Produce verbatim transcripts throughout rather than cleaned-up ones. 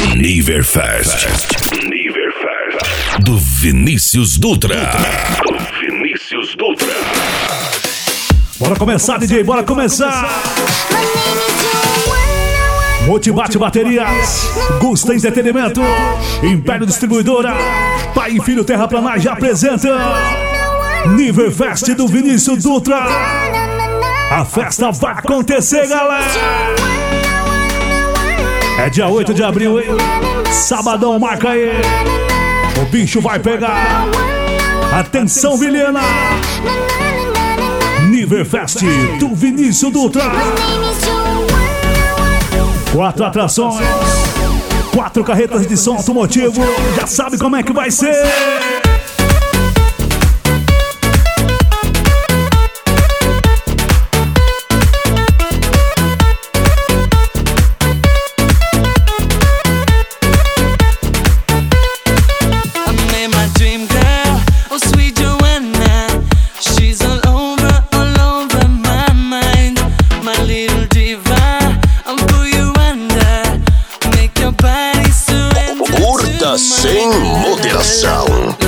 Niverfest. Niverfest. Do Vinícius Dutra. Do Vinícius Dutra. Bora começar, D J, bora começar. Motivate Baterias, Gusta Entretenimento, Império Distribuidora, Pai e Filho Terraplanagem apresenta Niverfest do Vinícius Dutra. A festa vai acontecer, galera. É dia oito de abril, hein? Sabadão, marca aí. O bicho vai pegar. Atenção, Vilhena. Niverfest do Vinícius Dutra. Quatro atrações, quatro carretas de som automotivo. Já sabe como é que vai ser. Sem moderação.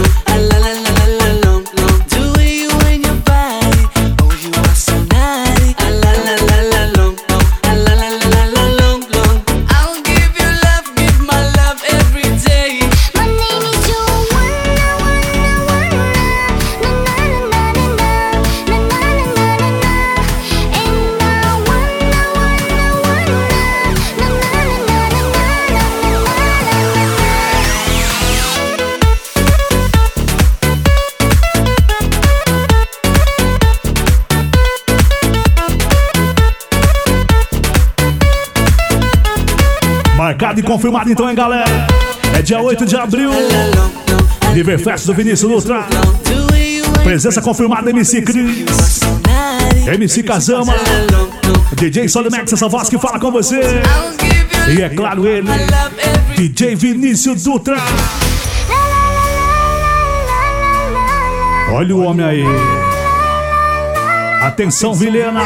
Marcado e confirmado então, hein, galera? É dia oito de abril, Niverfest do Vinícius Dutra. Presença confirmada, M C Cris, M C Kazama, D J Solimax, essa voz que fala com você. E é claro ele, D J Vinícius Dutra. Olha o homem aí. Atenção, Vilhena.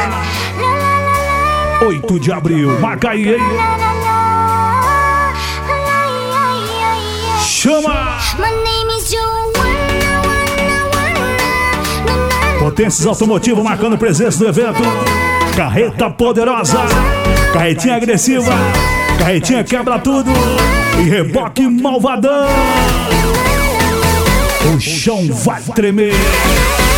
oito de abril, marca aí, hein? Chama! Potências Automotivo marcando presença no evento. Carreta poderosa, carretinha agressiva, carretinha quebra tudo e reboque malvadão. O chão vai tremer.